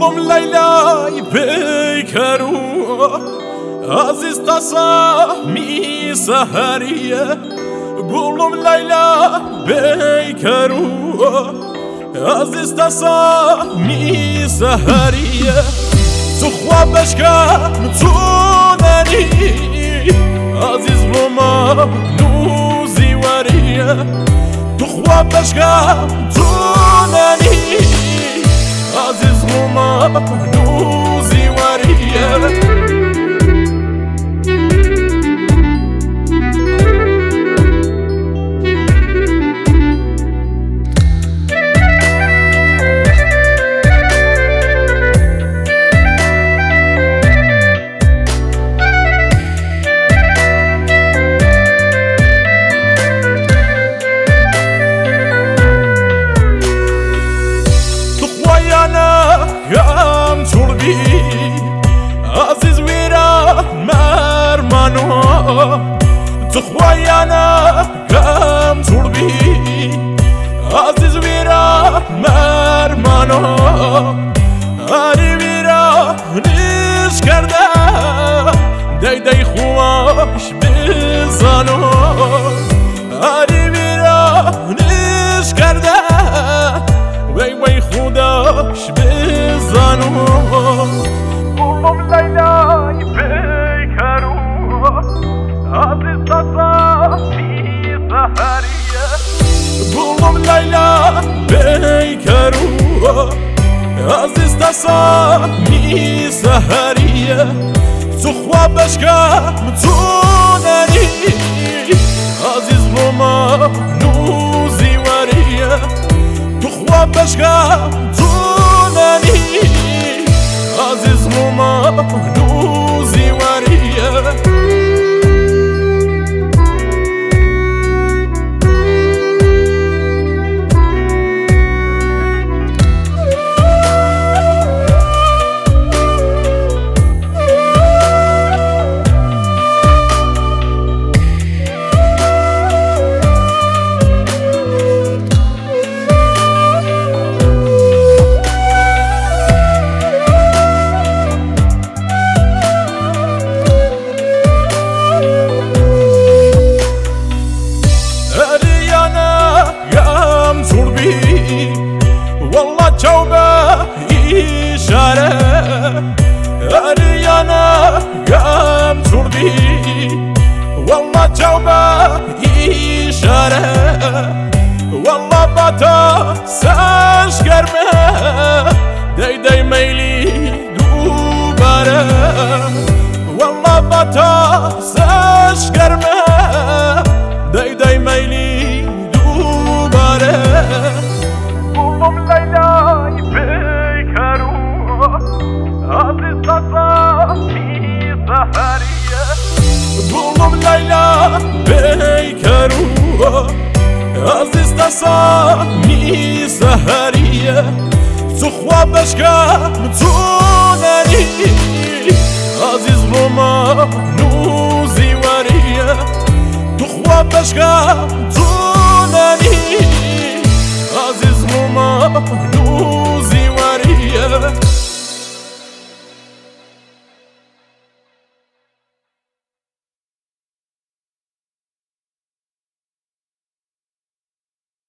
گلم لیلای پیکرو عزیز قسمی سحریه گلم لیلا پیکرو عزیز قسمی سحریه تو خوابش کم تو ننی عزیز روما نوزی وریه تو خوابش کم تو ننی عزیز روما نوزی وریه گم چولبی عزیز ویرا مرمانو تو خواهیانا گم چولبی عزیز ویرا مرمانو هری ویرا نیش کرده دی خوش بزانو هری ویرا نیش کرده وی خودش بزنو گلم لیلای پیکرو عزیز قسمی سحریه گلم لیلا پیکرو عزیز قسمی سحریه تو خوابش کم تو ننی عزیز روما نوزی وریه تو خوابش کم تو ننی عزیز روما نوزی وریه والله توبة إشارة أريانا قام تربي والله توبة إشارة والله بطا ساش كرمه داي ميلي دوباره والله بطا ساش كرمه داي ميلي دوباره گلم لیلای پیکرو عزیز قسمی سحریه گلم لیلا پیکرو عزیز قسمی سحریه تو خوابش کم تو ننی عزیز روما نوزی وریه تو خوابش کم تو ننی عزیز روما نوزی وریه